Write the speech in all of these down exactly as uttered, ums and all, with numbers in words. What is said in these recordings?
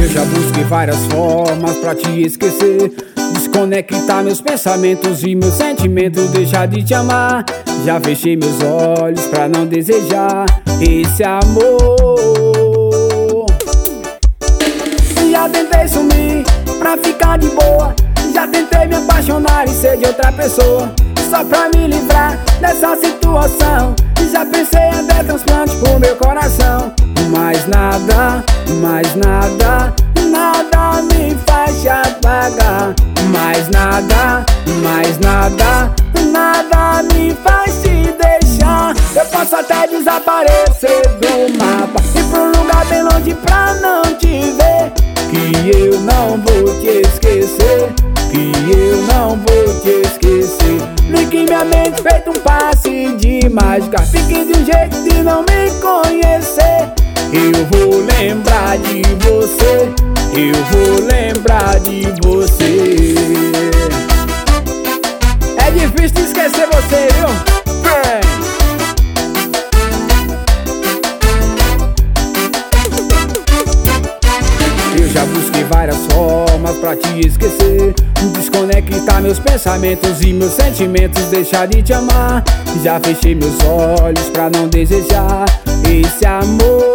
Eu já busquei várias formas pra te esquecer, desconectar meus pensamentos e meus sentimentos, deixar de te amar. Já fechei meus olhos pra não desejar esse amor. Já tentei sumir pra ficar de boa, já tentei me apaixonar e ser de outra pessoa, só pra me livrar dessa situação. Já pensei até transplante pro meu coração, mas nada, mais nada, nada me faz te apagar. Mais nada, mais nada, nada me faz te deixar. Eu posso até desaparecer do mapa, ir pra um lugar bem longe pra não te ver, que eu não vou te esquecer, que eu não vou te esquecer. Ligue minha mente feito um passe de mágica, fique de um jeito de não me conhecer. Eu vou lembrar de você, eu vou lembrar de você. É difícil esquecer você, viu? Vem! Eu já busquei várias formas pra te esquecer, desconectar meus pensamentos e meus sentimentos, deixar de te amar. Já fechei meus olhos pra não desejar esse amor.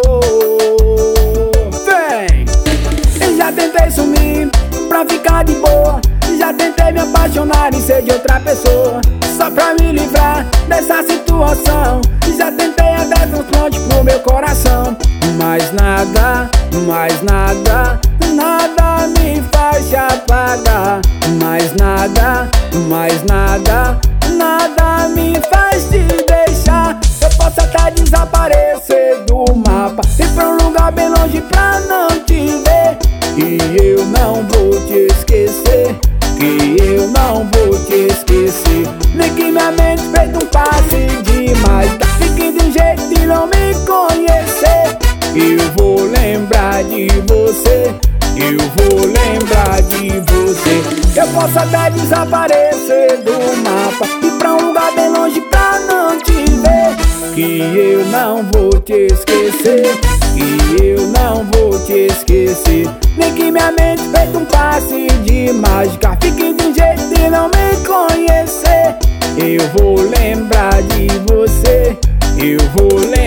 Vem! Eu já tentei sumir pra ficar de boa, já tentei me apaixonar e ser de outra pessoa, só pra me livrar dessa situação. Já tentei até transplante pro meu coração, mas nada, mais nada, nada me faz te apagar. Mais nada, mais nada, nada me faz te deixar. Eu posso até desaparecer do mapa, ir pra um lugar bem longe pra não te ver, que eu não vou te esquecer, que eu não vou te esquecer. Ligue minha mente feito um passe de mágica, fique de um jeito de não me conhecer. Eu vou lembrar de você, eu vou lembrar de você. Eu posso até desaparecer do mapa, ir pra um lugar bem longe pra não te ver, que eu não vou te esquecer, que eu não vou te esquecer. Ligue minha mente feito um passe de mágica, fique de um jeito de não me conhecer. Eu vou lembrar de você, eu vou lembrar